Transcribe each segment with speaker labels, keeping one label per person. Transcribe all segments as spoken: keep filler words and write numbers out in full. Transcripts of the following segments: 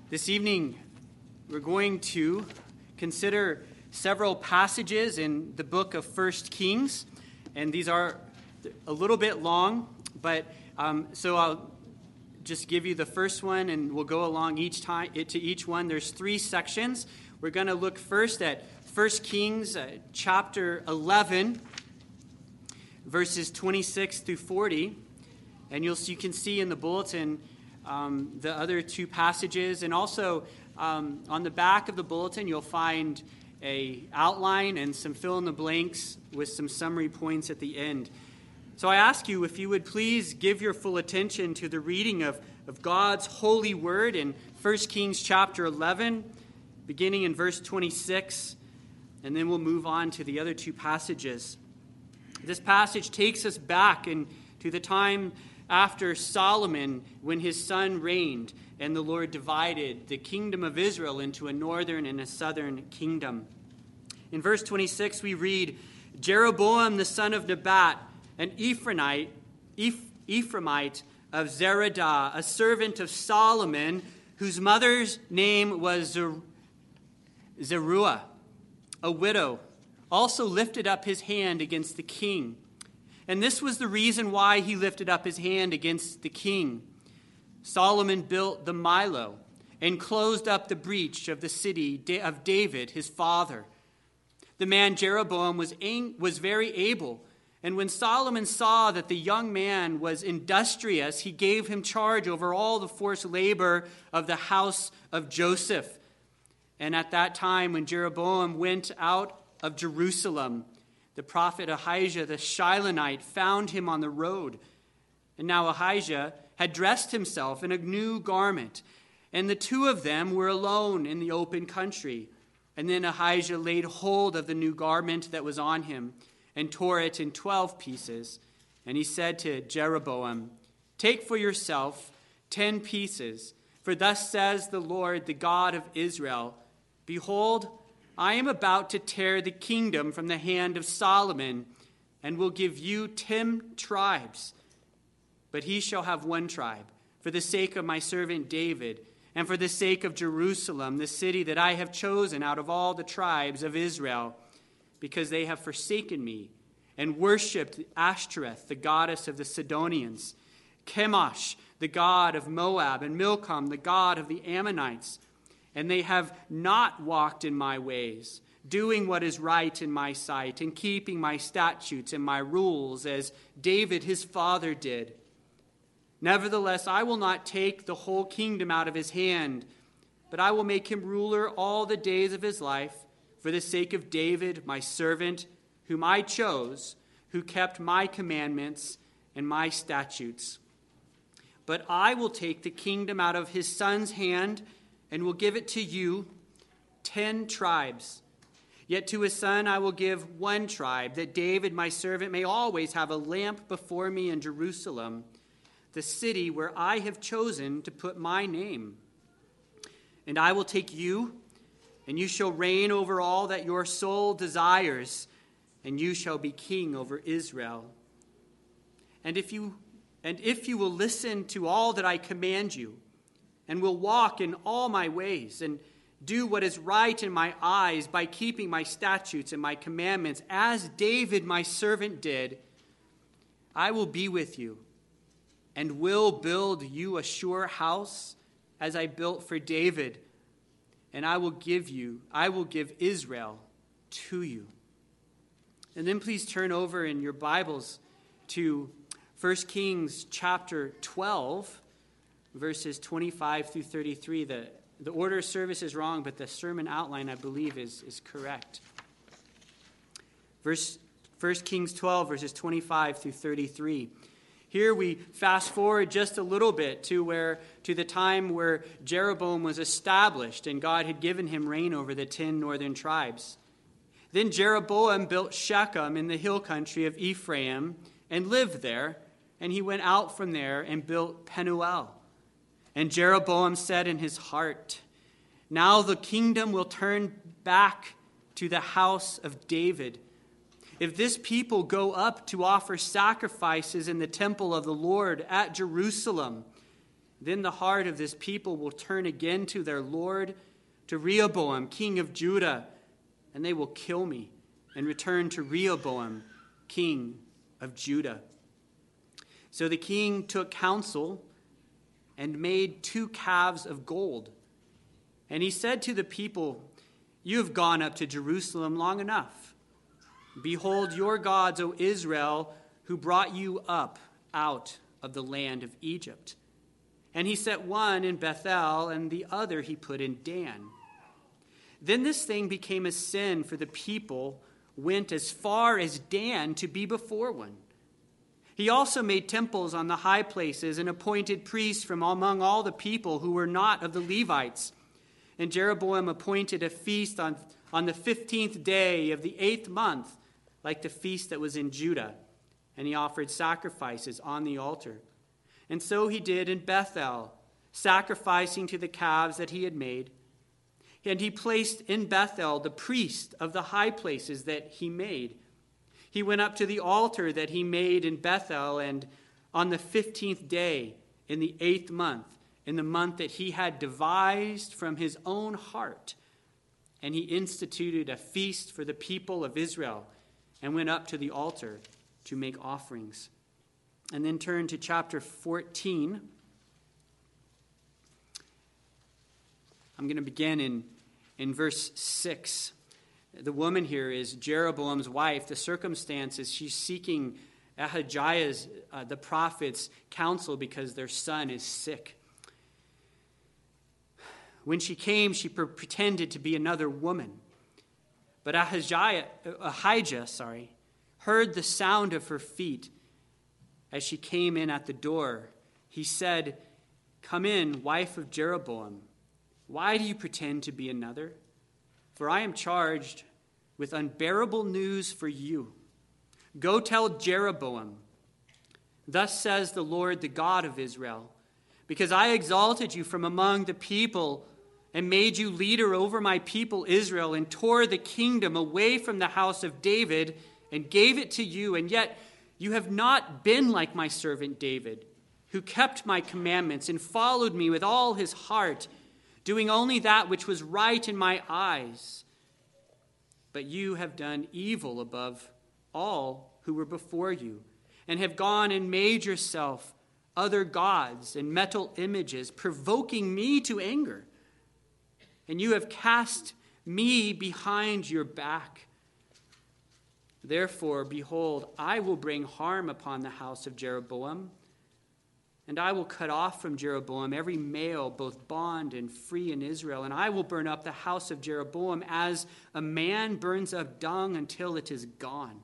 Speaker 1: This evening, we're going to consider several passages in the book of First Kings, and these are a little bit long, but um, so I'll just give you the first one, and we'll go along each time to each one. There's three sections. We're going to look first at First Kings uh, chapter eleven, verses twenty-six through forty, and you'll you can see in the bulletin Um, the other two passages, and also um, on the back of the bulletin you'll find a outline and some fill in the blanks with some summary points at the end. So I ask you if you would please give your full attention to the reading of, of God's holy word in First Kings chapter eleven, beginning in verse twenty-six, and then we'll move on to the other two passages. This passage takes us back into the time after Solomon, when his son reigned, and the Lord divided the kingdom of Israel into a northern and a southern kingdom. In verse twenty-six, we read, Jeroboam the son of Nebat, an Ephraimite, Eph- Ephraimite of Zeradah, a servant of Solomon, whose mother's name was Zer- Zeruiah, a widow, also lifted up his hand against the king. And this was the reason why he lifted up his hand against the king. Solomon built the Milo and closed up the breach of the city of David, his father. The man Jeroboam was, ang- was very able, and when Solomon saw that the young man was industrious, he gave him charge over all the forced labor of the house of Joseph. And at that time, when Jeroboam went out of Jerusalem, the prophet Ahijah the Shilonite found him on the road. And now Ahijah had dressed himself in a new garment, and the two of them were alone in the open country. And then Ahijah laid hold of the new garment that was on him and tore it in twelve pieces. And he said to Jeroboam, Take for yourself ten pieces, for thus says the Lord, the God of Israel, Behold, I am about to tear the kingdom from the hand of Solomon, and will give you ten tribes. But he shall have one tribe, for the sake of my servant David, and for the sake of Jerusalem, the city that I have chosen out of all the tribes of Israel, because they have forsaken me, and worshipped Ashtoreth, the goddess of the Sidonians, Chemosh, the god of Moab, and Milcom, the god of the Ammonites. And they have not walked in my ways, doing what is right in my sight, and keeping my statutes and my rules, as David his father did. Nevertheless, I will not take the whole kingdom out of his hand, but I will make him ruler all the days of his life, for the sake of David, my servant, whom I chose, who kept my commandments and my statutes. But I will take the kingdom out of his son's hand, and will give it to you, ten tribes. Yet to his son I will give one tribe, that David my servant may always have a lamp before me in Jerusalem, the city where I have chosen to put my name. And I will take you, and you shall reign over all that your soul desires, and you shall be king over Israel. And if you, and if you will listen to all that I command you, and will walk in all my ways, and do what is right in my eyes by keeping my statutes and my commandments, as David my servant did, I will be with you, and will build you a sure house, as I built for David, and I will give you, I will give Israel to you. And then please turn over in your Bibles to First Kings chapter twelve, verses twenty-five through thirty-three. The, the order of service is wrong, but the sermon outline, I believe, is, is correct. Verse, First Kings twelve, verses twenty-five through thirty-three. Here we fast forward just a little bit to where to the time where Jeroboam was established and God had given him reign over the ten northern tribes. Then Jeroboam built Shechem in the hill country of Ephraim and lived there, and he went out from there and built Penuel. And Jeroboam said in his heart, Now the kingdom will turn back to the house of David. If this people go up to offer sacrifices in the temple of the Lord at Jerusalem, Then the heart of this people will turn again to their Lord, to Rehoboam, king of Judah, and they will kill me and return to Rehoboam, king of Judah." So the king took counsel and made two calves of gold. And he said to the people, "You have gone up to Jerusalem long enough. Behold your gods, O Israel, who brought you up out of the land of Egypt." And he set one in Bethel, and the other he put in Dan. Then this thing became a sin, for the people went as far as Dan to be before one. He also made temples on the high places and appointed priests from among all the people who were not of the Levites. And Jeroboam appointed a feast on, on the fifteenth day of the eighth month, like the feast that was in Judah. And he offered sacrifices on the altar. And so he did in Bethel, sacrificing to the calves that he had made. And he placed in Bethel the priest of the high places that he made. He went up to the altar that he made in Bethel, and on the fifteenth day in the eighth month, in the month that he had devised from his own heart, and he instituted a feast for the people of Israel, and went up to the altar to make offerings. And then turn to chapter fourteen. I'm going to begin in, in verse six. The woman here is Jeroboam's wife. The circumstance is she's seeking Ahijah's, uh, the prophet's counsel because their son is sick. When she came, she pre- pretended to be another woman. But Ahijah, Ahijah sorry, heard the sound of her feet as she came in at the door. He said, "Come in, wife of Jeroboam. Why do you pretend to be another? For I am charged with unbearable news for you. Go tell Jeroboam, thus says the Lord, the God of Israel, because I exalted you from among the people and made you leader over my people Israel, and tore the kingdom away from the house of David and gave it to you, and yet you have not been like my servant David, who kept my commandments and followed me with all his heart, doing only that which was right in my eyes. But you have done evil above all who were before you, and have gone and made yourself other gods and metal images, provoking me to anger. And you have cast me behind your back. Therefore, behold, I will bring harm upon the house of Jeroboam, and I will cut off from Jeroboam every male, both bond and free in Israel. And I will burn up the house of Jeroboam as a man burns up dung until it is gone.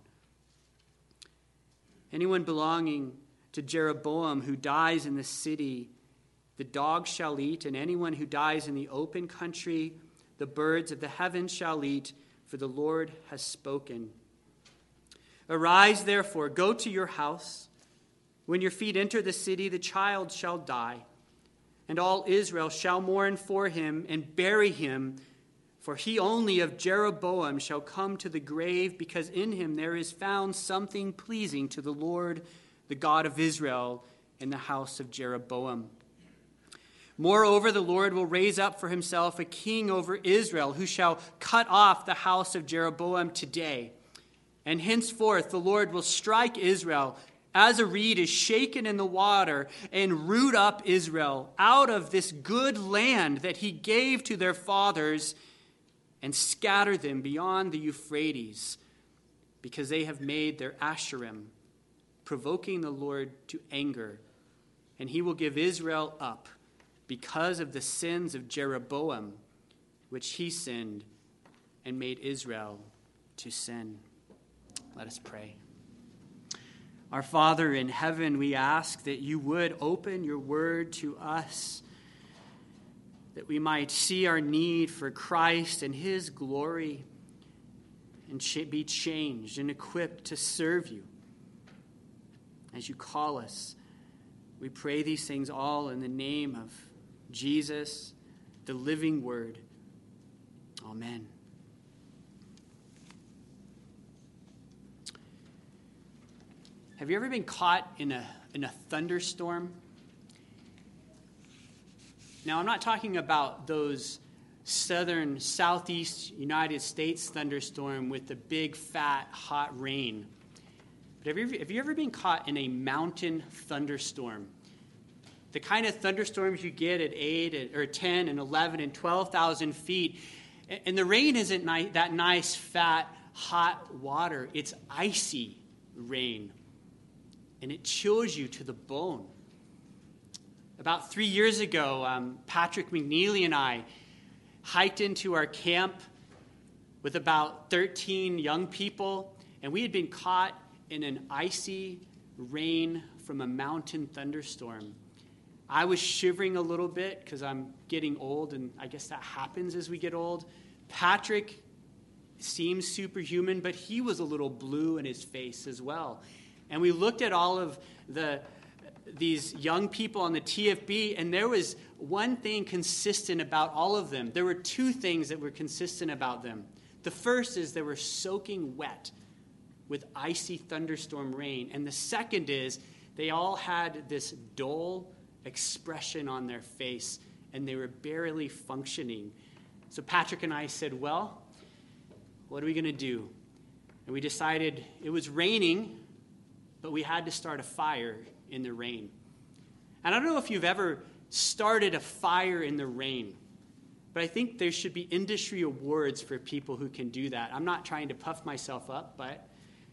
Speaker 1: Anyone belonging to Jeroboam who dies in the city, the dogs shall eat, and anyone who dies in the open country, the birds of the heavens shall eat, for the Lord has spoken. Arise, therefore, go to your house. When your feet enter the city, the child shall die, and all Israel shall mourn for him and bury him, for he only of Jeroboam shall come to the grave, because in him there is found something pleasing to the Lord, the God of Israel, in the house of Jeroboam. Moreover, the Lord will raise up for himself a king over Israel, who shall cut off the house of Jeroboam today. And henceforth the Lord will strike Israel as a reed is shaken in the water, and root up Israel out of this good land that he gave to their fathers, and scatter them beyond the Euphrates, because they have made their Asherim, provoking the Lord to anger. And he will give Israel up because of the sins of Jeroboam, which he sinned and made Israel to sin." Let us pray. Our Father in heaven, we ask that you would open your word to us, that we might see our need for Christ and his glory, and be changed and equipped to serve you as you call us. We pray these things all in the name of Jesus, the living word. Amen. Have you ever been caught in a in a thunderstorm? Now, I'm not talking about those southern, southeast United States thunderstorm with the big, fat, hot rain. But have you, have you ever been caught in a mountain thunderstorm? The kind of thunderstorms you get at eight or ten and eleven and twelve thousand feet. And the rain isn't ni- that nice, fat, hot water. It's icy rain. And it chills you to the bone. About three years ago, um, Patrick McNeely and I hiked into our camp with about thirteen young people, and we had been caught in an icy rain from a mountain thunderstorm. I was shivering a little bit because I'm getting old, and I guess that happens as we get old. Patrick seems superhuman, but he was a little blue in his face as well. And we looked at all of the these young people on the T F B, and there was one thing consistent about all of them. There were two things that were consistent about them. The first is they were soaking wet with icy thunderstorm rain. And the second is they all had this dull expression on their face, and they were barely functioning. So Patrick and I said, well, what are we going to do? And we decided it was raining, but we had to start a fire in the rain. And I don't know if you've ever started a fire in the rain, but I think there should be industry awards for people who can do that. I'm not trying to puff myself up, but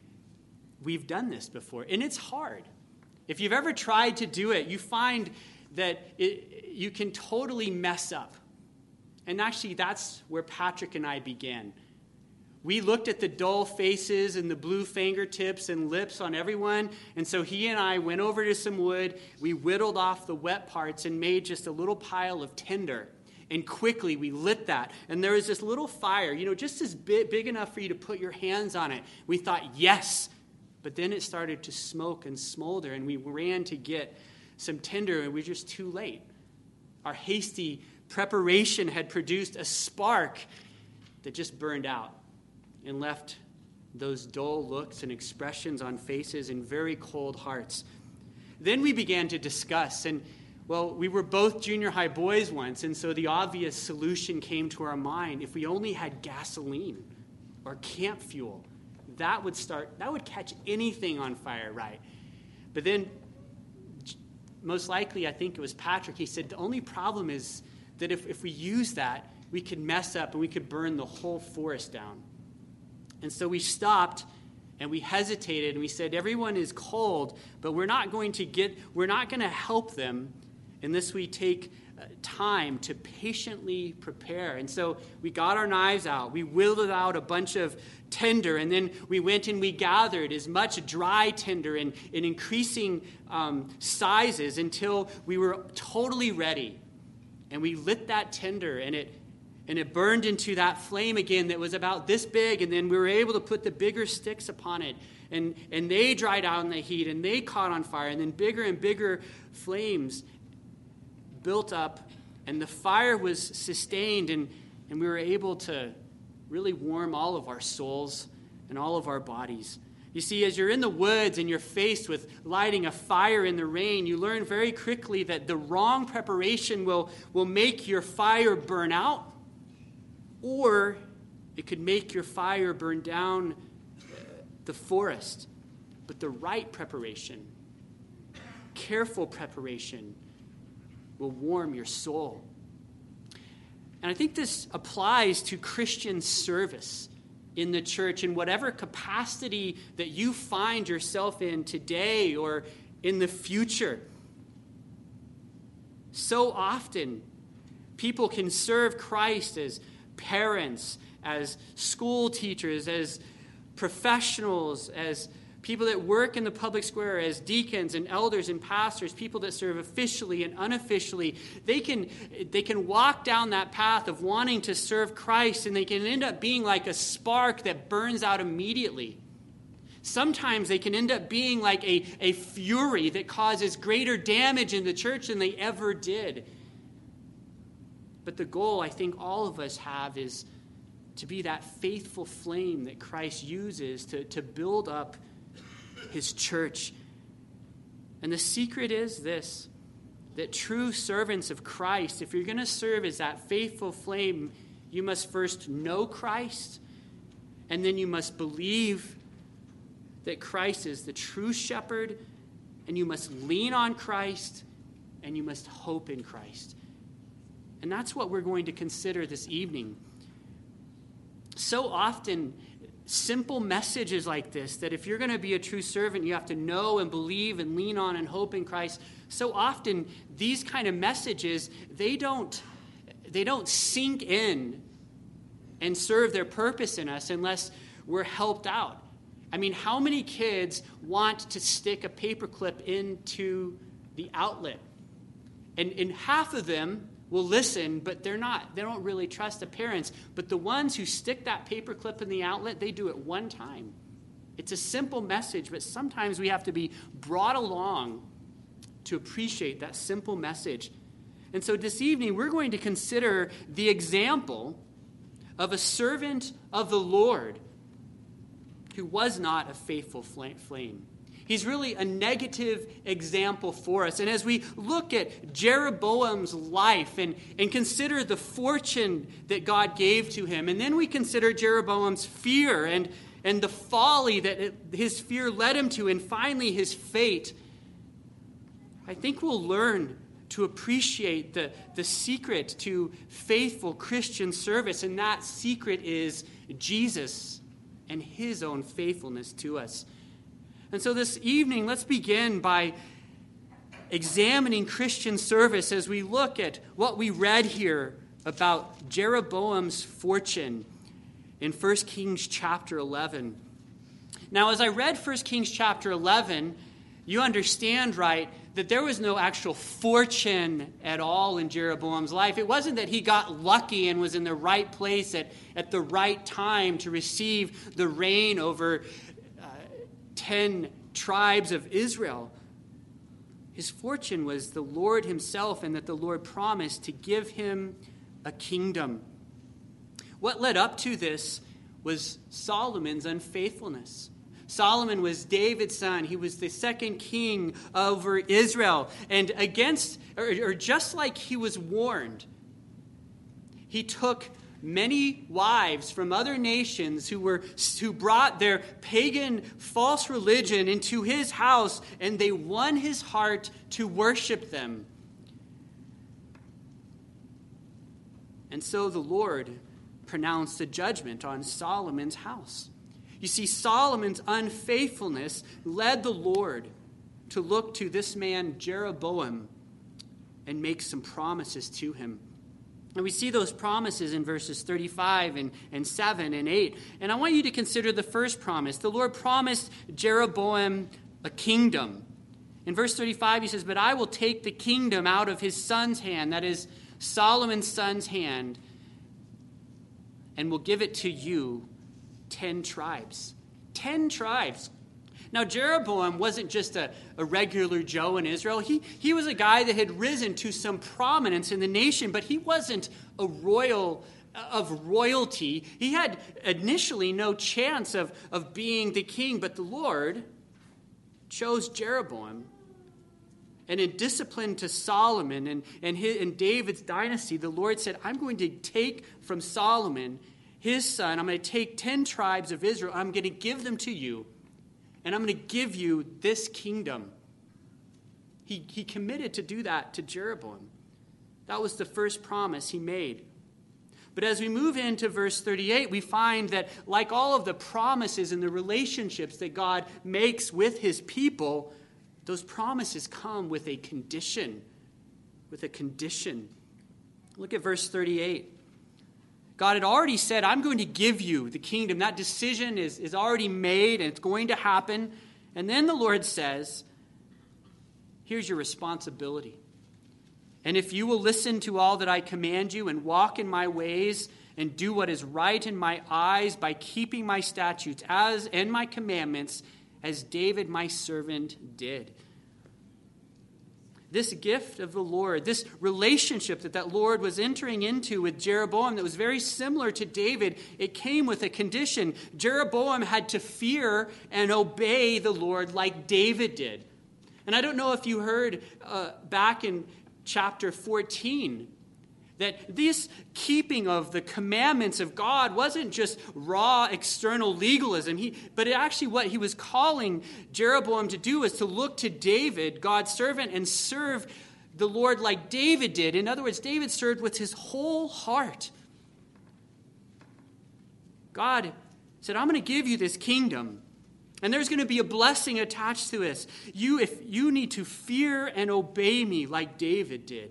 Speaker 1: we've done this before, and it's hard. If you've ever tried to do it, you find that it, you can totally mess up. And actually, that's where Patrick and I began. We looked at the dull faces and the blue fingertips and lips on everyone, and so he and I went over to some wood. We whittled off the wet parts and made just a little pile of tinder. And quickly, we lit that. And there was this little fire, you know, just as big, big enough for you to put your hands on it. We thought, yes. But then it started to smoke and smolder, and we ran to get some tinder, and we were just too late. Our hasty preparation had produced a spark that just burned out and left those dull looks and expressions on faces and very cold hearts. Then we began to discuss, and, well, we were both junior high boys once, and so the obvious solution came to our mind. If we only had gasoline or camp fuel, that would start, that would catch anything on fire, right? But then, most likely, I think it was Patrick, he said, the only problem is that if, if we use that, we could mess up and we could burn the whole forest down. And so we stopped and we hesitated and we said, everyone is cold, but we're not going to get, we're not going to help them unless we take time to patiently prepare. And so we got our knives out. We whittled out a bunch of tinder, and then we went and we gathered as much dry tinder in, in increasing um, sizes until we were totally ready. And we lit that tinder, and it and it burned into that flame again that was about this big, and then we were able to put the bigger sticks upon it, and, and they dried out in the heat, and they caught on fire, and then bigger and bigger flames built up, and the fire was sustained, and, and we were able to really warm all of our souls and all of our bodies. You see, as you're in the woods and you're faced with lighting a fire in the rain, you learn very quickly that the wrong preparation will, will make your fire burn out, or it could make your fire burn down the forest. But the right preparation, careful preparation, will warm your soul. And I think this applies to Christian service in the church in whatever capacity that you find yourself in today or in the future. So often, people can serve Christ as parents, as school teachers, as professionals, as people that work in the public square, as deacons and elders and pastors, people that serve officially and unofficially. They can, they can walk down that path of wanting to serve Christ, and they can end up being like a spark that burns out immediately. Sometimes they can end up being like a, a fury that causes greater damage in the church than they ever did. But the goal I think all of us have is to be that faithful flame that Christ uses to, to build up his church. And the secret is this: that true servants of Christ, if you're going to serve as that faithful flame, you must first know Christ, and then you must believe that Christ is the true shepherd, and you must lean on Christ, and you must hope in Christ. And that's what we're going to consider this evening. So often, simple messages like this, that if you're going to be a true servant, you have to know and believe and lean on and hope in Christ. So often, these kind of messages, they don't, they don't sink in and serve their purpose in us unless we're helped out. I mean, how many kids want to stick a paperclip into the outlet? And, and half of them will listen, but they're not. They don't really trust the parents. But the ones who stick that paperclip in the outlet, they do it one time. It's a simple message, but sometimes we have to be brought along to appreciate that simple message. And so this evening, we're going to consider the example of a servant of the Lord who was not a faithful flame. He's really a negative example for us. And as we look at Jeroboam's life and, and consider the fortune that God gave to him, and then we consider Jeroboam's fear and, and the folly that it, his fear led him to, and finally his fate, I think we'll learn to appreciate the, the secret to faithful Christian service, and that secret is Jesus and his own faithfulness to us. And so this evening, let's begin by examining Christian service as we look at what we read here about Jeroboam's fortune in First Kings chapter eleven. Now, as I read First Kings chapter eleven, you understand, right, that there was no actual fortune at all in Jeroboam's life. It wasn't that he got lucky and was in the right place at, at the right time to receive the reign over ten tribes of Israel. His fortune was the Lord himself, and that the Lord promised to give him a kingdom. What led up to this was Solomon's unfaithfulness. Solomon was David's son. He was the second king over Israel. And against, or, or just like he was warned, he took many wives from other nations who were who brought their pagan false religion into his house, and they won his heart to worship them. And so the Lord pronounced a judgment on Solomon's house. You see, Solomon's unfaithfulness led the Lord to look to this man Jeroboam and make some promises to him. And we see those promises in verses thirty-five and, and seven and eight. And I want you to consider the first promise. The Lord promised Jeroboam a kingdom. In verse thirty-five, he says, "But I will take the kingdom out of his son's hand," that is Solomon's son's hand, "and will give it to you, ten tribes." Ten tribes. Now, Jeroboam wasn't just a, a regular Joe in Israel. He, he was a guy that had risen to some prominence in the nation, but he wasn't a royal of royalty. He had initially no chance of, of being the king, but the Lord chose Jeroboam. And in discipline to Solomon and, and, his, and David's dynasty, the Lord said, I'm going to take from Solomon, his son, I'm going to take ten tribes of Israel, I'm going to give them to you. And I'm going to give you this kingdom. He, he committed to do that to Jeroboam. That was the first promise he made. But as we move into verse thirty-eight, we find that like all of the promises and the relationships that God makes with his people, those promises come with a condition. With a condition. Look at verse thirty-eight. God had already said, I'm going to give you the kingdom. That decision is, is already made and it's going to happen. And then the Lord says, here's your responsibility. And if you will listen to all that I command you and walk in my ways and do what is right in my eyes by keeping my statutes as and my commandments, as David my servant did. This gift of the Lord, this relationship that that Lord was entering into with Jeroboam that was very similar to David, it came with a condition. Jeroboam had to fear and obey the Lord like David did. And I don't know if you heard uh, back in chapter fourteen. That this keeping of the commandments of God wasn't just raw external legalism, he, but it actually what he was calling Jeroboam to do is to look to David, God's servant, and serve the Lord like David did. In other words, David served with his whole heart. God said, I'm going to give you this kingdom, and there's going to be a blessing attached to this. You, if you need to fear and obey me like David did.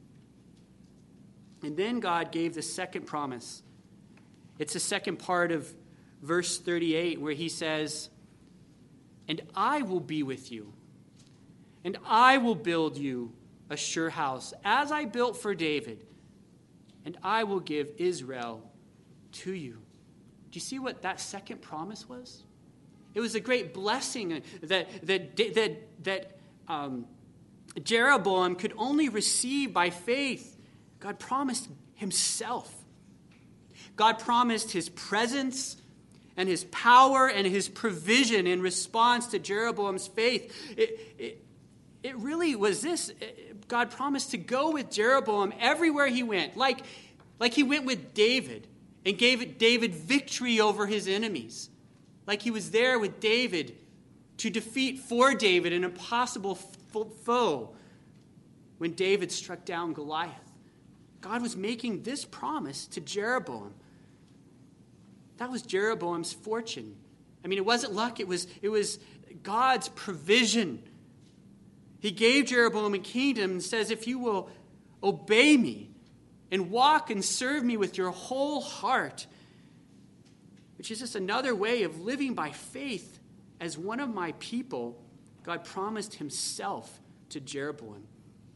Speaker 1: And then God gave the second promise. It's the second part of verse thirty-eight where he says, and I will be with you, and I will build you a sure house, as I built for David, and I will give Israel to you. Do you see what that second promise was? It was a great blessing that, that, that, that um, Jeroboam could only receive by faith. God promised himself. God promised his presence and his power and his provision in response to Jeroboam's faith. It, it, it really was this. God promised to go with Jeroboam everywhere he went, like, like he went with David and gave David victory over his enemies. Like he was there with David to defeat for David an impossible foe when David struck down Goliath. God was making this promise to Jeroboam. That was Jeroboam's fortune. I mean, it wasn't luck. It was, it was God's provision. He gave Jeroboam a kingdom and says, if you will obey me and walk and serve me with your whole heart, which is just another way of living by faith as one of my people, God promised himself to Jeroboam.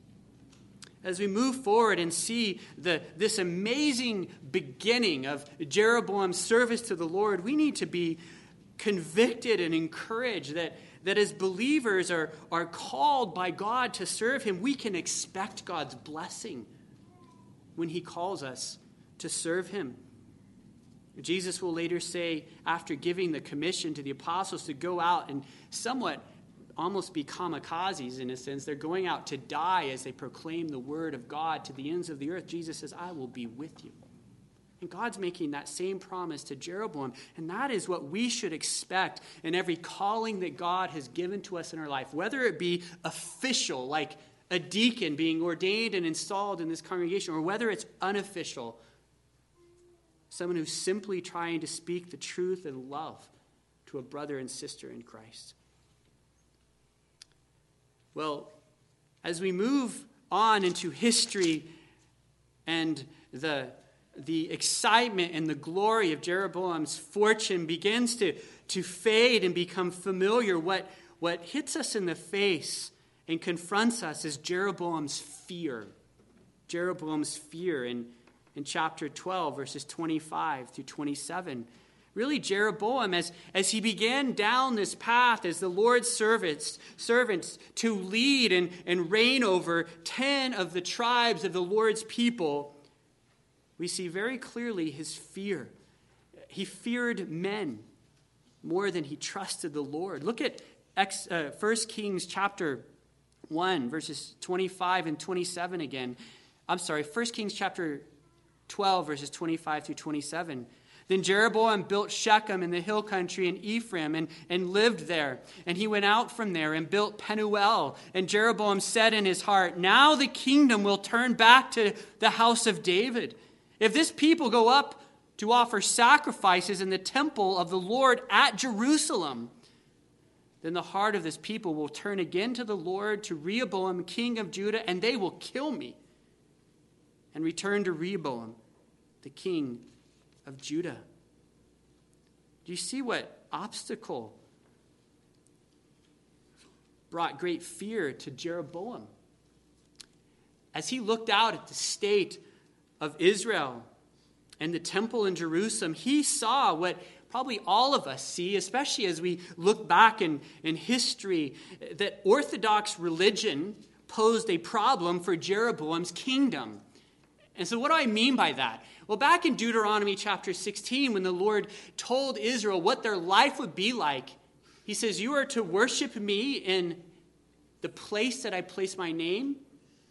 Speaker 1: As we move forward and see the, this amazing beginning of Jeroboam's service to the Lord, we need to be convicted and encouraged that, that as believers are, are called by God to serve him, we can expect God's blessing when he calls us to serve him. Jesus will later say, after giving the commission to the apostles to go out and somewhat almost be kamikazes in a sense. They're going out to die as they proclaim the word of God to the ends of the earth. Jesus says, I will be with you. And God's making that same promise to Jeroboam. And that is what we should expect in every calling that God has given to us in our life, whether it be official, like a deacon being ordained and installed in this congregation, or whether it's unofficial, someone who's simply trying to speak the truth and love to a brother and sister in Christ. Well, as we move on into history and the, the excitement and the glory of Jeroboam's fortune begins to, to fade and become familiar, what, what hits us in the face and confronts us is Jeroboam's fear. Jeroboam's fear in, in chapter twelve, verses twenty-five through twenty-seven. Really, Jeroboam, as, as he began down this path as the Lord's servants, servants to lead and, and reign over ten of the tribes of the Lord's people, we see very clearly his fear. He feared men more than he trusted the Lord. Look at Ex, uh, First Kings chapter one, verses twenty-five and twenty-seven again. I'm sorry, First Kings chapter twelve, verses twenty-five through twenty-seven. Then Jeroboam built Shechem in the hill country in Ephraim and, and lived there. And he went out from there and built Penuel. And Jeroboam said in his heart, now the kingdom will turn back to the house of David. If this people go up to offer sacrifices in the temple of the Lord at Jerusalem, then the heart of this people will turn again to the Lord, to Rehoboam, king of Judah, and they will kill me and return to Rehoboam, the king of Judah. Do you see what obstacle brought great fear to Jeroboam? As he looked out at the state of Israel and the temple in Jerusalem, he saw what probably all of us see, especially as we look back in, in history, that Orthodox religion posed a problem for Jeroboam's kingdom. And so what do I mean by that? Well, back in Deuteronomy chapter sixteen, when the Lord told Israel what their life would be like, he says, you are to worship me in the place that I place my name,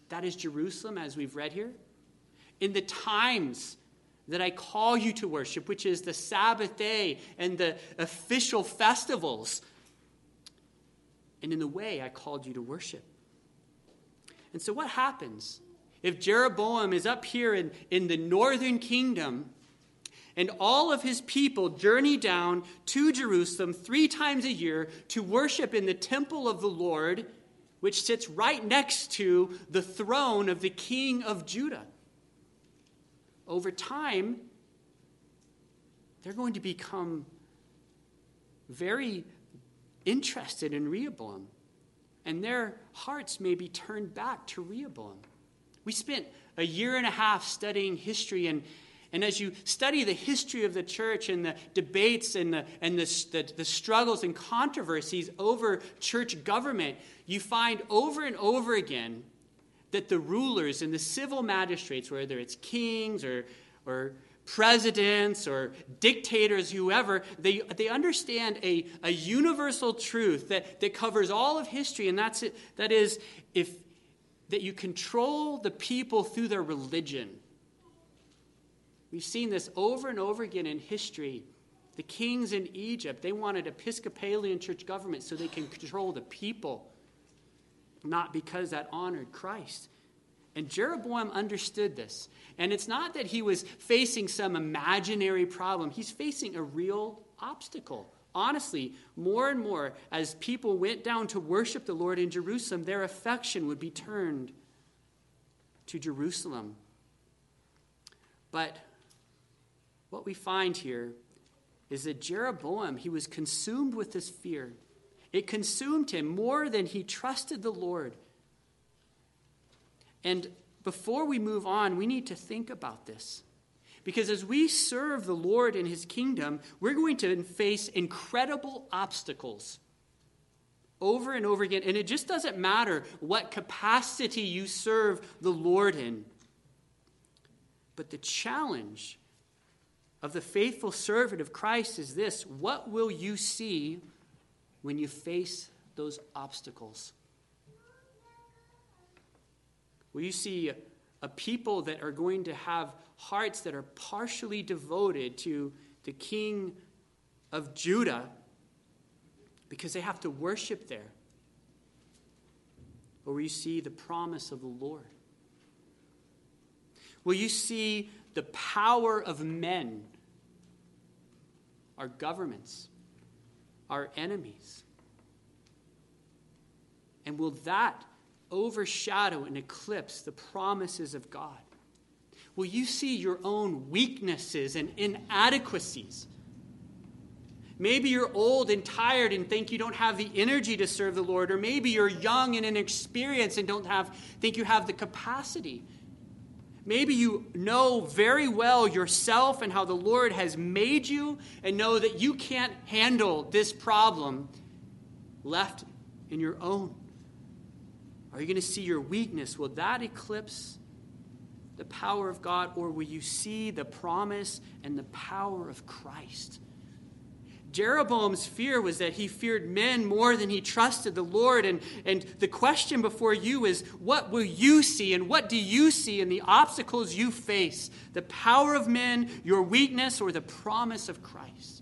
Speaker 1: That is Jerusalem, as we've read here. In the times that I call you to worship, which is the Sabbath day and the official festivals, and in the way I called you to worship. And so what happens if Jeroboam is up here in, in the northern kingdom, and all of his people journey down to Jerusalem three times a year to worship in the temple of the Lord, which sits right next to the throne of the king of Judah? Over time, they're going to become very interested in Rehoboam, and their hearts may be turned back to Rehoboam. We spent a year and a half studying history, and, and as you study the history of the church and the debates and, the, and the, the, the struggles and controversies over church government, you find over and over again that the rulers and the civil magistrates, whether it's kings or, or presidents or dictators, whoever, they, they understand a, a universal truth that, that covers all of history, and that's it. That is, if that you control the people through their religion. We've seen this over and over again in history. The kings in Egypt, they wanted Episcopalian church government so they can control the people, not because that honored Christ. And Jeroboam understood this. And it's not that he was facing some imaginary problem. He's facing a real obstacle. Honestly, more and more, as people went down to worship the Lord in Jerusalem, their affection would be turned to Jerusalem. But what we find here is that Jeroboam, he was consumed with this fear. It consumed him more than he trusted the Lord. And before we move on, we need to think about this. Because as we serve the Lord in his kingdom, we're going to face incredible obstacles over and over again. And it just doesn't matter what capacity you serve the Lord in. But the challenge of the faithful servant of Christ is this: what will you see when you face those obstacles? Will you see a, a people that are going to have hearts that are partially devoted to the King of Judah because they have to worship there? Or will you see the promise of the Lord? Will you see the power of men, our governments, our enemies? And will that overshadow and eclipse the promises of God? Will you see your own weaknesses and inadequacies? Maybe you're old and tired and think you don't have the energy to serve the Lord, or maybe you're young and inexperienced and don't have think you have the capacity. Maybe you know very well yourself and how the Lord has made you, and know that you can't handle this problem left in your own. Are you going to see your weakness? Will that eclipse the power of God, or will you see the promise and the power of Christ? Jeroboam's fear was that he feared men more than he trusted the Lord. And, and the question before you is, what will you see, and what do you see in the obstacles you face? The power of men, your weakness, or the promise of Christ?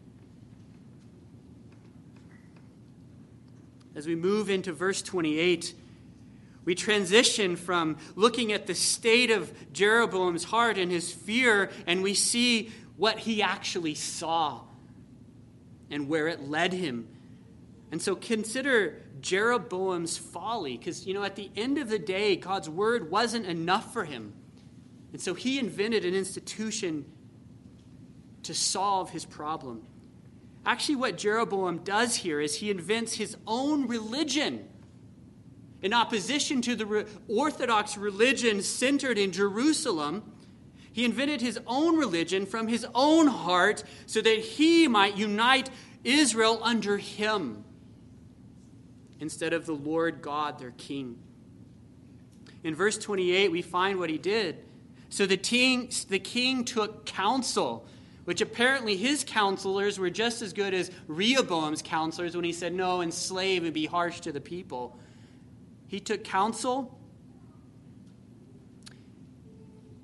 Speaker 1: As we move into verse twenty-eight, we transition from looking at the state of Jeroboam's heart and his fear, and we see what he actually saw and where it led him. And so consider Jeroboam's folly, because, you know, at the end of the day, God's word wasn't enough for him. And so he invented an institution to solve his problem. Actually, what Jeroboam does here is he invents his own religion. In opposition to the re- Orthodox religion centered in Jerusalem, he invented his own religion from his own heart so that he might unite Israel under him instead of the Lord God, their king. In verse twenty-eight, we find what he did. So the king, the king took counsel, which apparently his counselors were just as good as Rehoboam's counselors when he said, no, enslave and be harsh to the people. He took counsel,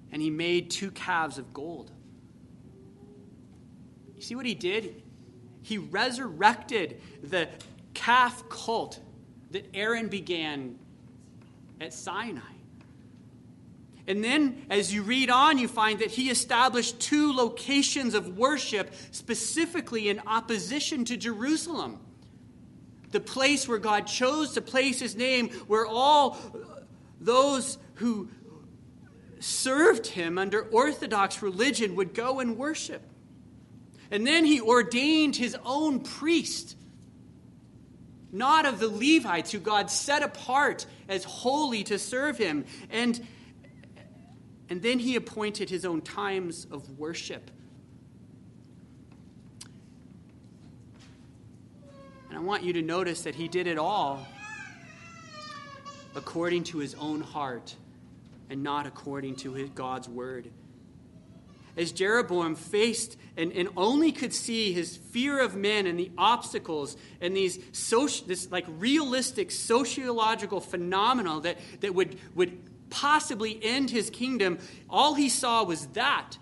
Speaker 1: and he made two calves of gold. You see what he did? He resurrected the calf cult that Aaron began at Sinai. And then, as you read on, you find that he established two locations of worship specifically in opposition to Jerusalem. The place where God chose to place his name, where all those who served him under Orthodox religion would go and worship. And then he ordained his own priest, not of the Levites, who God set apart as holy to serve him. And, and then he appointed his own times of worship. And I want you to notice that he did it all according to his own heart and not according to his God's word. As Jeroboam faced and, and only could see his fear of men and the obstacles and these social, this like realistic sociological phenomena that, that would, would possibly end his kingdom, all he saw was that.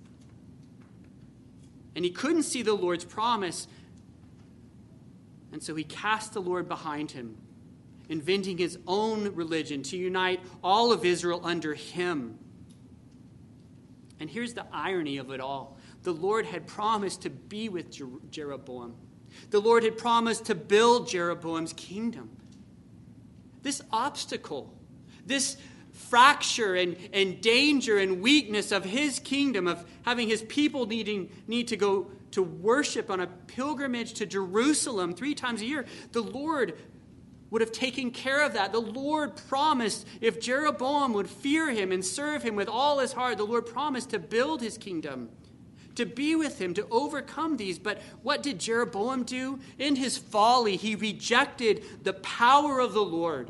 Speaker 1: And he couldn't see the Lord's promise. And so he cast the Lord behind him, inventing his own religion to unite all of Israel under him. And here's the irony of it all. The Lord had promised to be with Jer- Jeroboam. The Lord had promised to build Jeroboam's kingdom. This obstacle, this fracture and, and danger and weakness of his kingdom, of having his people needing need to go to worship on a pilgrimage to Jerusalem three times a year, the Lord would have taken care of that. The Lord promised if Jeroboam would fear him and serve him with all his heart, the Lord promised to build his kingdom, to be with him, to overcome these. But what did Jeroboam do? In his folly, he rejected the power of the Lord.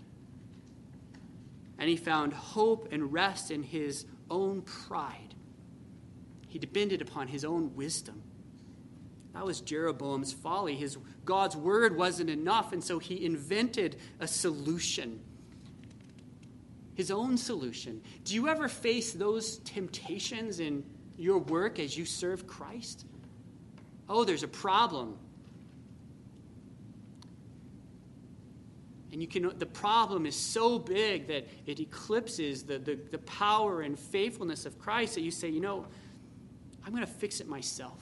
Speaker 1: And he found hope and rest in his own pride. He depended upon his own wisdom. That was Jeroboam's folly. His God's word wasn't enough, and so he invented a solution. His own solution. Do you ever face those temptations in your work as you serve Christ? Oh, there's a problem. And you can the problem is so big that it eclipses the, the, the power and faithfulness of Christ that you say, you know, I'm going to fix it myself.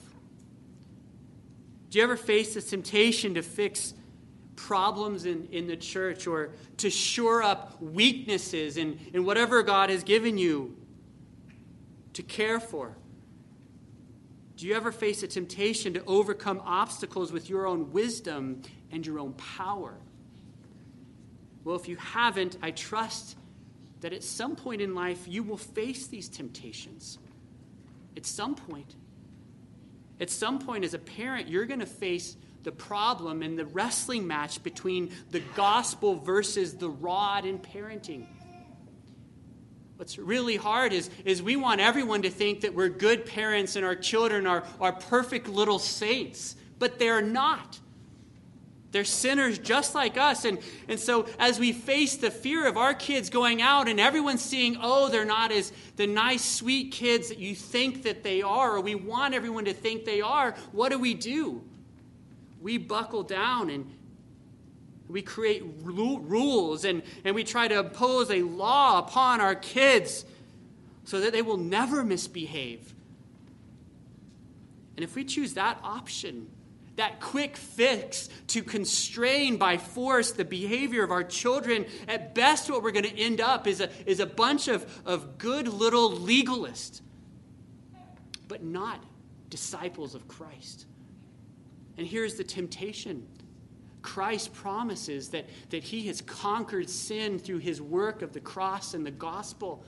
Speaker 1: Do you ever face the temptation to fix problems in, in the church or to shore up weaknesses in, in whatever God has given you to care for? Do you ever face a temptation to overcome obstacles with your own wisdom and your own power? Well, if you haven't, I trust that at some point in life you will face these temptations. At some point. At some point as a parent, you're going to face the problem and the wrestling match between the gospel versus the rod in parenting. What's really hard is, is we want everyone to think that we're good parents and our children are, are perfect little saints, but they're not. They're sinners just like us. And, and so as we face the fear of our kids going out and everyone seeing, oh, they're not as the nice, sweet kids that you think that they are, or we want everyone to think they are, what do we do? We buckle down and we create rules and, and we try to impose a law upon our kids so that they will never misbehave. And if we choose that option, that quick fix to constrain by force the behavior of our children, at best what we're going to end up is a, is a bunch of, of good little legalists, but not disciples of Christ. And here's the temptation. Christ promises that, that he has conquered sin through his work of the cross and the gospel.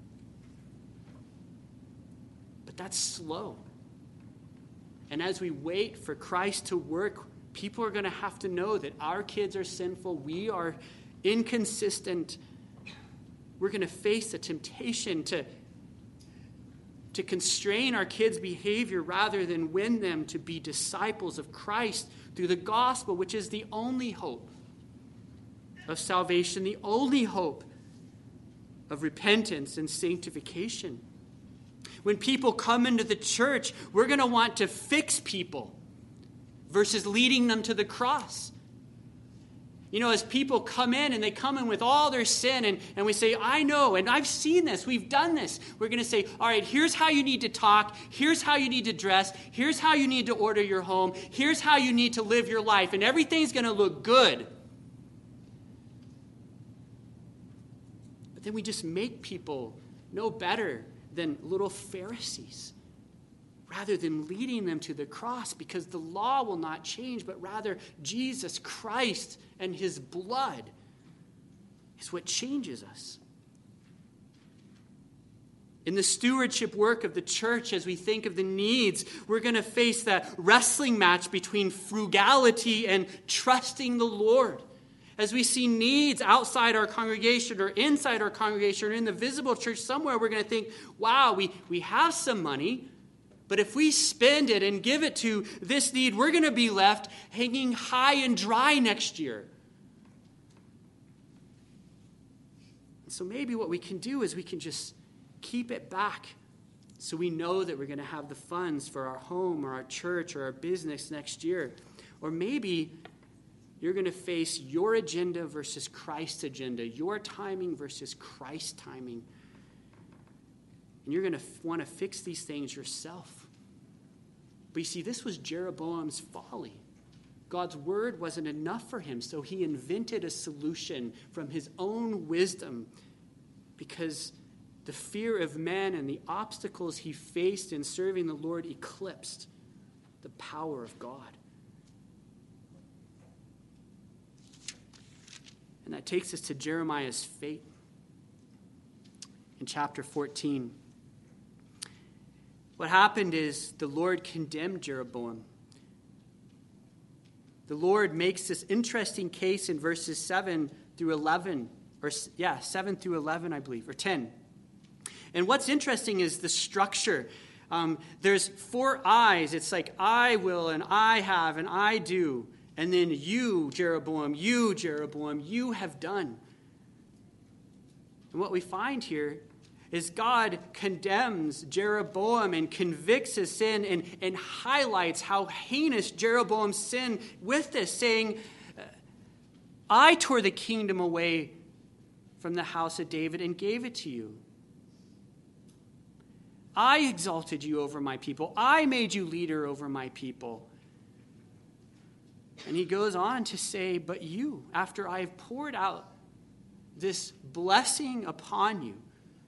Speaker 1: But that's slow. And as we wait for Christ to work, people are going to have to know that our kids are sinful. We are inconsistent. We're going to face the temptation to, to constrain our kids' behavior rather than win them to be disciples of Christ through the gospel, which is the only hope of salvation, the only hope of repentance and sanctification. When people come into the church, we're going to want to fix people versus leading them to the cross. You know, as people come in and they come in with all their sin and, and we say, I know, and I've seen this, we've done this. We're going to say, all right, here's how you need to talk. Here's how you need to dress. Here's how you need to order your home. Here's how you need to live your life. And everything's going to look good. But then we just make people no better than little Pharisees, rather than leading them to the cross, because the law will not change, but rather Jesus Christ and his blood is what changes us. In the stewardship work of the church, as we think of the needs, we're going to face that wrestling match between frugality and trusting the Lord. As we see needs outside our congregation or inside our congregation or in the visible church somewhere, we're going to think, wow, we, we have some money, but if we spend it and give it to this need, we're going to be left hanging high and dry next year. And so maybe what we can do is we can just keep it back so we know that we're going to have the funds for our home or our church or our business next year. Or maybe you're going to face your agenda versus Christ's agenda, your timing versus Christ's timing. And you're going to f- want to fix these things yourself. But you see, this was Jeroboam's folly. God's word wasn't enough for him, so he invented a solution from his own wisdom, because the fear of men and the obstacles he faced in serving the Lord eclipsed the power of God. And that takes us to Jeremiah's fate in chapter fourteen. What happened is the Lord condemned Jeroboam. The Lord makes this interesting case in verses seven through eleven, or yeah, seven through eleven, I believe, or ten. And what's interesting is the structure. Um, there's four I's. It's like I will and I have and I do. And then you, Jeroboam, you, Jeroboam, you have done. And what we find here is God condemns Jeroboam and convicts his sin and, and highlights how heinous Jeroboam's sin with this, saying, I tore the kingdom away from the house of David and gave it to you. I exalted you over my people. I made you leader over my people. And he goes on to say, but you, after I have poured out this blessing upon you,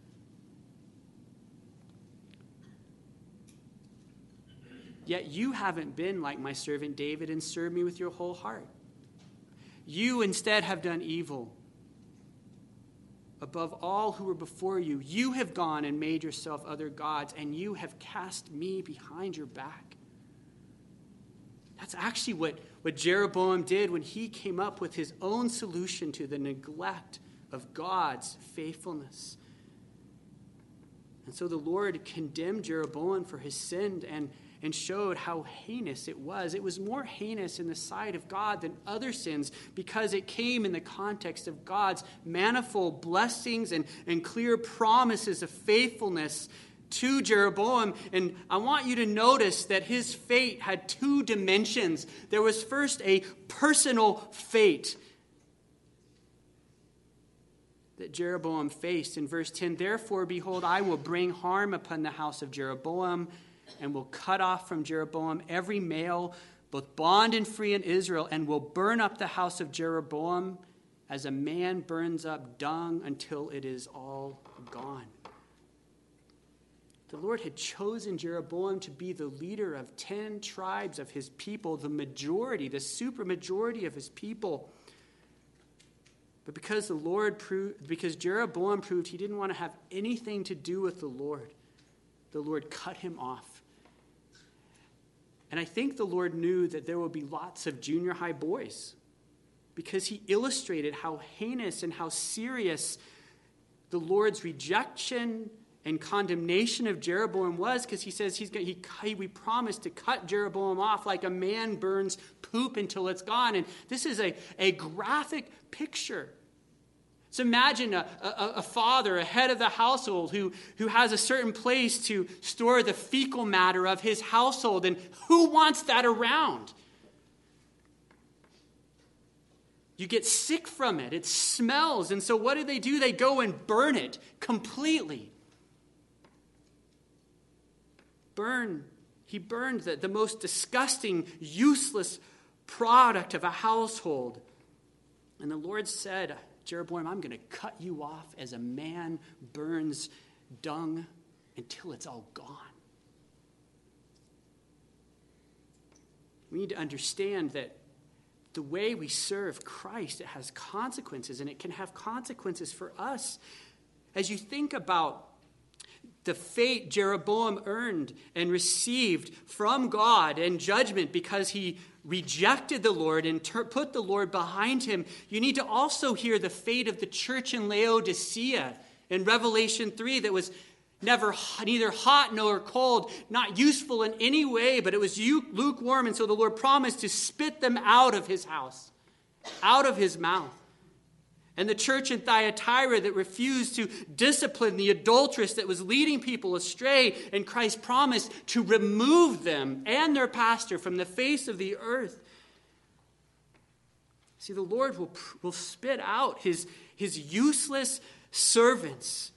Speaker 1: yet you haven't been like my servant David and served me with your whole heart. You instead have done evil. Above all who were before you, you have gone and made yourself other gods, and you have cast me behind your back. That's actually what, what Jeroboam did when he came up with his own solution to the neglect of God's faithfulness. And so the Lord condemned Jeroboam for his sin and, and showed how heinous it was. It was more heinous in the sight of God than other sins because it came in the context of God's manifold blessings and, and clear promises of faithfulness to Jeroboam. And I want you to notice that his fate had two dimensions. There was first a personal fate that Jeroboam faced in verse ten. Therefore, behold, I will bring harm upon the house of Jeroboam and will cut off from Jeroboam every male, both bond and free in Israel, and will burn up the house of Jeroboam as a man burns up dung until it is all gone. The Lord had chosen Jeroboam to be the leader of ten tribes of his people, the majority, the supermajority of his people. But because the Lord proved, because Jeroboam proved he didn't want to have anything to do with the Lord, the Lord cut him off. And I think the Lord knew that there would be lots of junior high boys because he illustrated how heinous and how serious the Lord's rejection and condemnation of Jeroboam was, because he says he's he, he we promised to cut Jeroboam off like a man burns poop until it's gone. And this is a, a graphic picture. So imagine a, a, a father, a head of the household who, who has a certain place to store the fecal matter of his household. And who wants that around? You get sick from it. It smells. And so what do they do? They go and burn it completely. Burn. He burned the, the most disgusting, useless product of a household. And the Lord said, Jeroboam, I'm going to cut you off as a man burns dung until it's all gone. We need to understand that the way we serve Christ, it has consequences, and it can have consequences for us. As you think about the fate Jeroboam earned and received from God and judgment because he rejected the Lord and ter- put the Lord behind him, you need to also hear the fate of the church in Laodicea in Revelation three that was never neither hot nor cold, not useful in any way, but it was lukewarm, and so the Lord promised to spit them out of his house, out of his mouth. And the church in Thyatira that refused to discipline the adulteress that was leading people astray, and Christ promised to remove them and their pastor from the face of the earth. See, the Lord will, will spit out his, his useless servants.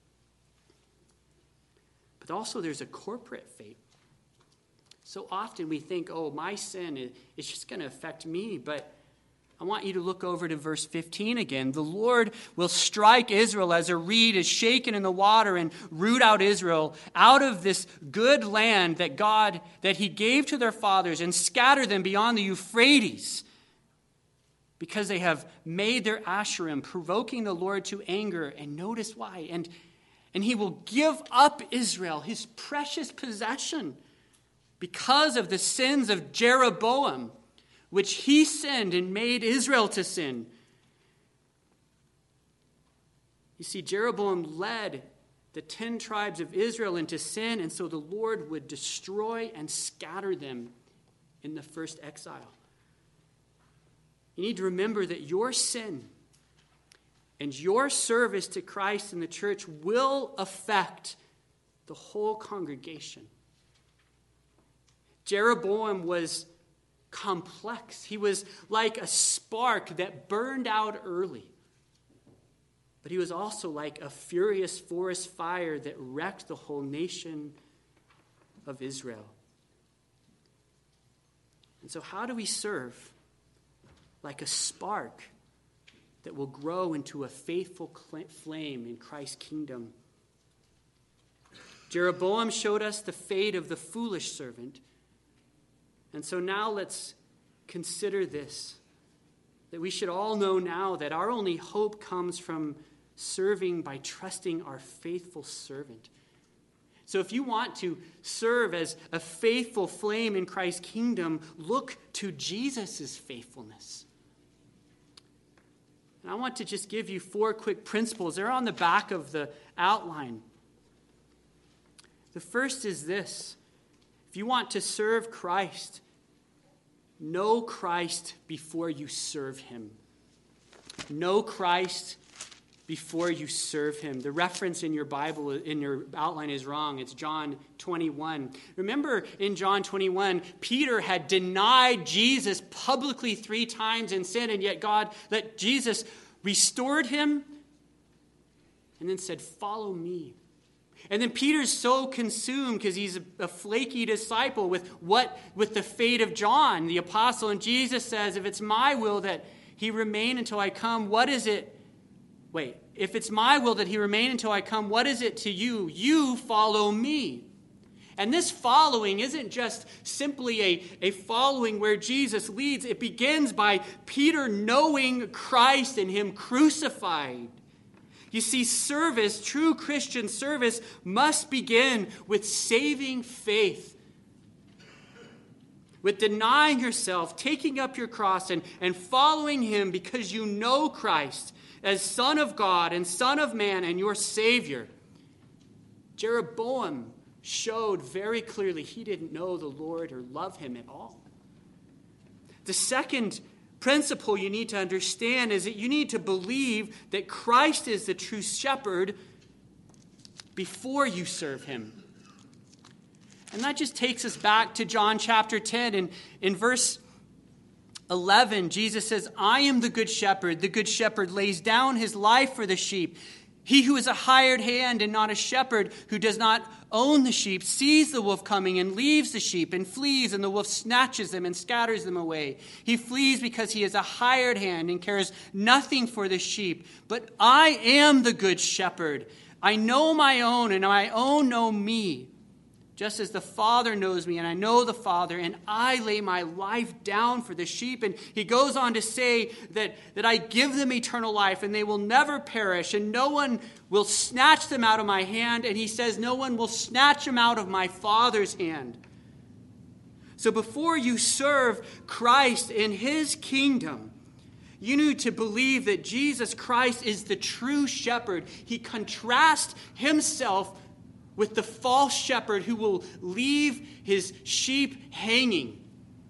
Speaker 1: But also there's a corporate fate. So often we think, oh, my sin is, is just going to affect me, but I want you to look over to verse fifteen again. The Lord will strike Israel as a reed is shaken in the water and root out Israel out of this good land that God, that he gave to their fathers, and scatter them beyond the Euphrates because they have made their Asherim, provoking the Lord to anger. And notice why. And, and he will give up Israel, his precious possession, because of the sins of Jeroboam, which he sinned and made Israel to sin. You see, Jeroboam led the ten tribes of Israel into sin, and so the Lord would destroy and scatter them in the first exile. You need to remember that your sin and your service to Christ and the church will affect the whole congregation. Jeroboam was complex. He was like a spark that burned out early. But he was also like a furious forest fire that wrecked the whole nation of Israel. And so how do we serve like a spark that will grow into a faithful flame in Christ's kingdom? Jeroboam showed us the fate of the foolish servant. And so now let's consider this, that we should all know now that our only hope comes from serving by trusting our faithful servant. So if you want to serve as a faithful flame in Christ's kingdom, look to Jesus' faithfulness. And I want to just give you four quick principles. They're on the back of the outline. The first is this. If you want to serve Christ, know Christ before you serve him. Know Christ before you serve him. The reference in your Bible, in your outline, is wrong. It's John twenty-one. Remember in John twenty-one, Peter had denied Jesus publicly three times in sin, and yet God, that Jesus restored him and then said, "Follow me." And then Peter's so consumed because he's a, a flaky disciple with what with the fate of John, the apostle. And Jesus says, if it's my will that he remain until I come, what is it? Wait, if it's my will that he remain until I come, what is it to you? You follow me. And this following isn't just simply a, a following where Jesus leads. It begins by Peter knowing Christ and him crucified. You see, service, true Christian service, must begin with saving faith, with denying yourself, taking up your cross, and, and following him because you know Christ as Son of God and Son of Man and your Savior. Jeroboam showed very clearly he didn't know the Lord or love him at all. The second principle you need to understand is that you need to believe that Christ is the true shepherd before you serve him. And that just takes us back to John chapter ten. And in verse eleven, Jesus says, I am the good shepherd. The good shepherd lays down his life for the sheep. He who is a hired hand and not a shepherd, who does not own the sheep, sees the wolf coming and leaves the sheep and flees, and the wolf snatches them and scatters them away. He flees because he is a hired hand and cares nothing for the sheep. But I am the good shepherd. I know my own, and my own know me. Just as the Father knows me, and I know the Father, and I lay my life down for the sheep. And he goes on to say that, that I give them eternal life, and they will never perish, and no one will snatch them out of my hand. And he says, no one will snatch them out of my Father's hand. So before you serve Christ in his kingdom, you need to believe that Jesus Christ is the true shepherd. He contrasts himself with the false shepherd who will leave his sheep hanging.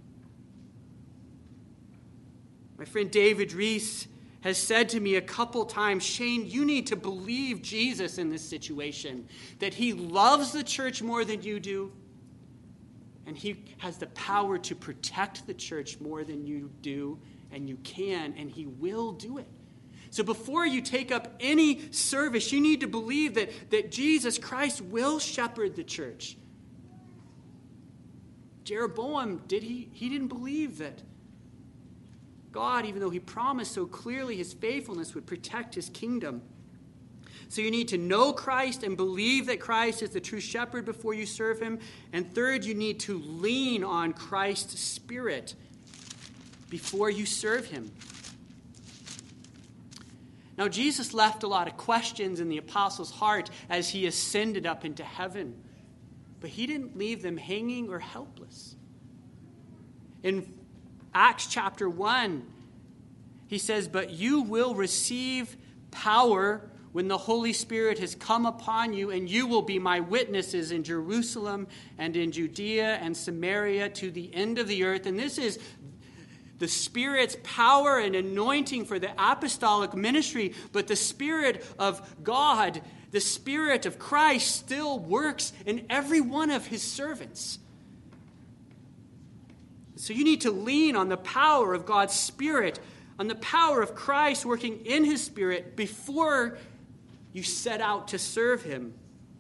Speaker 1: My friend David Reese has said to me a couple times, Shane, you need to believe Jesus in this situation, that he loves the church more than you do, and he has the power to protect the church more than you do, and you can, and he will do it. So before you take up any service, you need to believe that, that Jesus Christ will shepherd the church. Jeroboam, did he, he didn't believe that God, even though he promised so clearly his faithfulness, would protect his kingdom. So you need to know Christ and believe that Christ is the true shepherd before you serve him. And third, you need to lean on Christ's Spirit before you serve him. Now, Jesus left a lot of questions in the apostles' heart as he ascended up into heaven. But he didn't leave them hanging or helpless. In Acts chapter one, he says, but you will receive power when the Holy Spirit has come upon you, and you will be my witnesses in Jerusalem and in Judea and Samaria to the end of the earth. And this is the Spirit's power and anointing for the apostolic ministry, but the Spirit of God, the Spirit of Christ, still works in every one of his servants. So you need to lean on the power of God's Spirit, on the power of Christ working in his Spirit before you set out to serve him.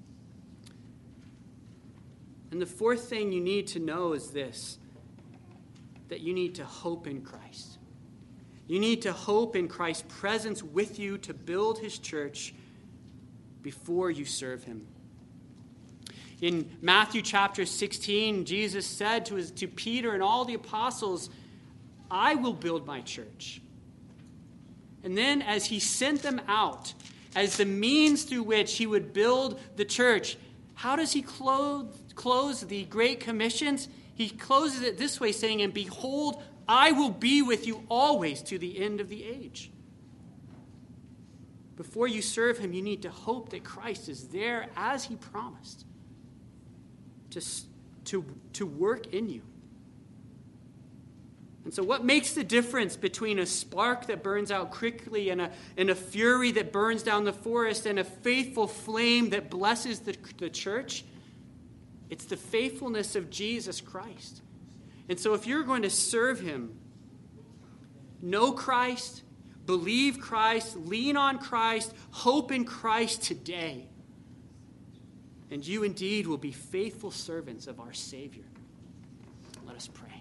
Speaker 1: And the fourth thing you need to know is this, that you need to hope in Christ. You need to hope in Christ's presence with you to build his church before you serve him. In Matthew chapter sixteen, Jesus said to, his, to Peter and all the apostles, I will build my church. And then as he sent them out, as the means through which he would build the church, how does he close, close the Great Commissions? He closes it this way, saying, and behold, I will be with you always to the end of the age. Before you serve him, you need to hope that Christ is there as he promised to, to, to work in you. And so what makes the difference between a spark that burns out quickly and a, and a fury that burns down the forest and a faithful flame that blesses the, the church? It's the faithfulness of Jesus Christ. And so if you're going to serve him, know Christ, believe Christ, lean on Christ, hope in Christ today, and you indeed will be faithful servants of our Savior. Let us pray.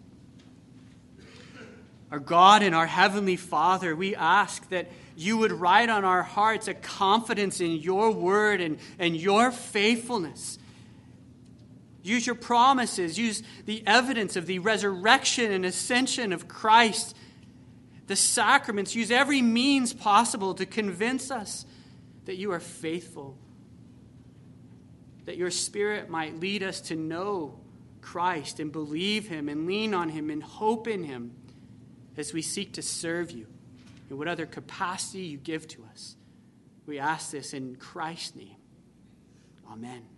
Speaker 1: Our God and our Heavenly Father, we ask that you would write on our hearts a confidence in your word and, and your faithfulness. Use your promises. Use the evidence of the resurrection and ascension of Christ. The sacraments. Use every means possible to convince us that you are faithful. That your Spirit might lead us to know Christ and believe him and lean on him and hope in him as we seek to serve you in what other capacity you give to us. We ask this in Christ's name. Amen.